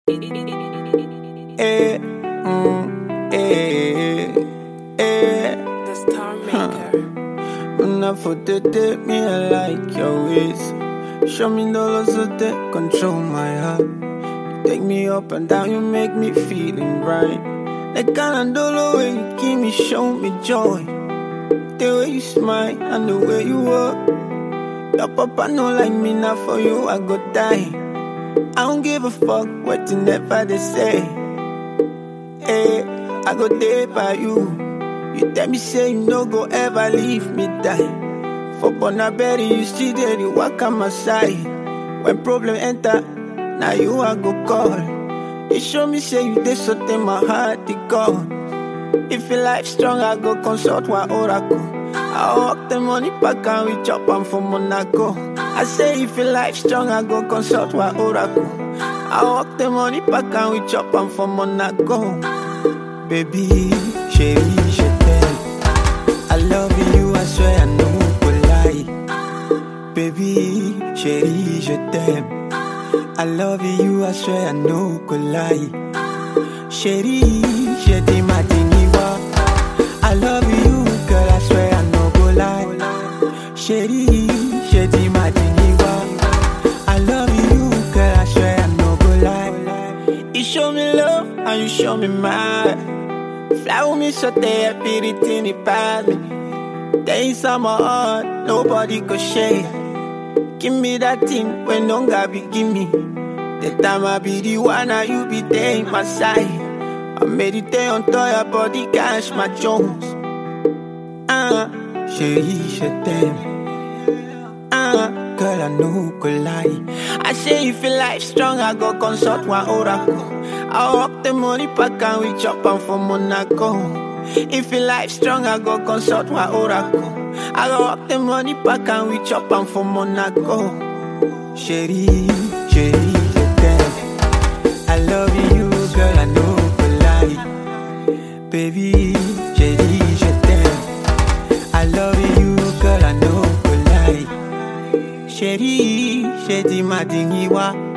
Eh, eh, eh. The Star Maker. When I put the me, I like your ways. Show me dollars so they control my heart. You take me up and down, you make me feeling right. The kind of dollar way you give me, show me joy. The way you smile and the way you walk. Your papa no like me, now for you I go die. I don't give a fuck what you never they say. Hey, I go there by you. You tell me say you no go ever leave me die. For Bonaberry you still there, you walk on my side. When problem enter, now you I go call. You show me say you did something my heart it gone. If your life strong, I go consult one oracle. I walk the money back and we chop am for Monaco. I say if your life strong, I go consult one oracle. I walk the money back and we chop am for Monaco. Baby, chérie, je t'aime. I love you, I swear I no go lie. Baby, chérie, je t'aime. I love you, I swear I no go lie. Chérie, j'ai dit ma dingiwa. I love you, girl, I swear I no go lie. Chérie, j'ai dit ma dingiwa. I love you, girl, I swear I no go lie. You show me love and you show me mine. Fly with me so they everything it pass me. There inside my heart, nobody could share. Give me that thing when don't God be give me. The time I be the one and you be there in my side. I meditate on your body, cash my Jones. Chérie, je t'aime. Girl, I know go lie. I say if your life strong, I go consult one oracle. I walk the money back and we chop am for Monaco. If your life strong, I go consult one oracle. I go walk the money back and we chop am for Monaco. Chérie, chérie, je t'aime. I love you, girl, I know go lie. Baby, chérie, je t'aime. I love you, girl, I know go lie. Chérie, j'ai dit ma dingiwa.